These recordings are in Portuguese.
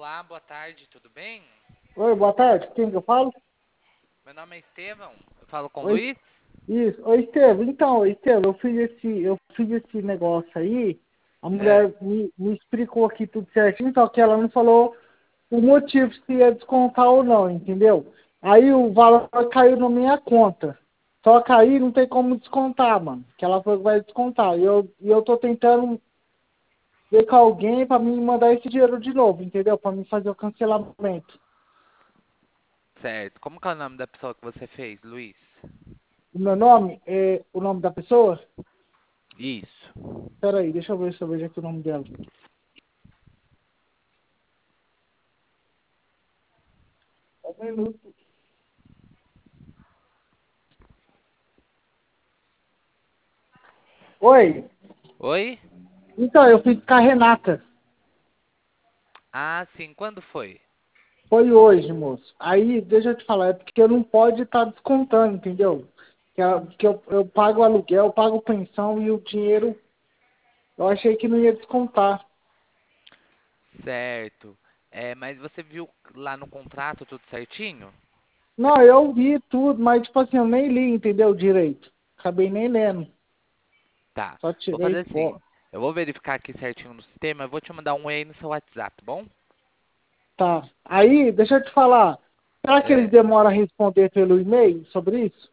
Olá, boa tarde, tudo bem? Oi, boa tarde. Quem que eu falo? Meu nome é Estevão, eu falo com o Oi, Luiz? isso. Oi, Estevam. Então, Estevam, eu fiz esse negócio aí. A É, mulher me explicou aqui tudo certinho, só que ela não falou o motivo se ia descontar ou não, entendeu? Aí o valor caiu na minha conta. Só que aí não tem como descontar, mano. Que ela falou que vai descontar. E eu tô tentando ver com alguém pra me mandar esse dinheiro de novo, entendeu? Pra me fazer o cancelamento. certo. Como que é o nome da pessoa que você fez, Luiz? O meu nome é o nome da pessoa? Isso. Pera aí, deixa eu ver se eu vejo aqui o nome dela. Um minuto. Oi, Oi? então eu fiz com a Renata. Ah, sim, quando foi? Foi hoje, moço. Aí, deixa eu te falar, é porque eu não pode estar descontando, entendeu? Que eu pago aluguel, eu pago pensão e o dinheiro eu achei que não ia descontar. Certo. Mas você viu lá no contrato tudo certinho? Não, eu vi tudo, mas tipo assim, eu nem li, entendeu, direito. Acabei nem lendo. Tá. Só Vou tirei fazer assim. foto. Eu vou verificar aqui certinho no sistema, eu vou te mandar um e-mail no seu WhatsApp, tá bom? Tá. Aí, deixa eu te falar. Será que eles É. demoram a responder pelo e-mail sobre isso?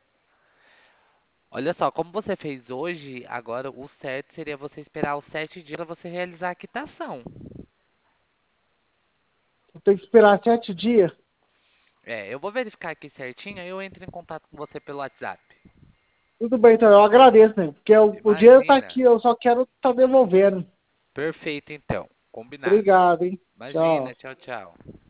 Olha só, como você fez hoje, agora o certo seria você esperar os 7 dias para você realizar a quitação. Eu tenho que esperar 7 dias? Eu vou verificar aqui certinho, aí eu entro em contato com você pelo WhatsApp. Tudo bem, então eu agradeço, né? Porque o dinheiro tá Imagina. aqui, eu só quero estar devolvendo. Perfeito, então. Combinado. Obrigado, hein? Imagina. Tchau. Tchau, tchau.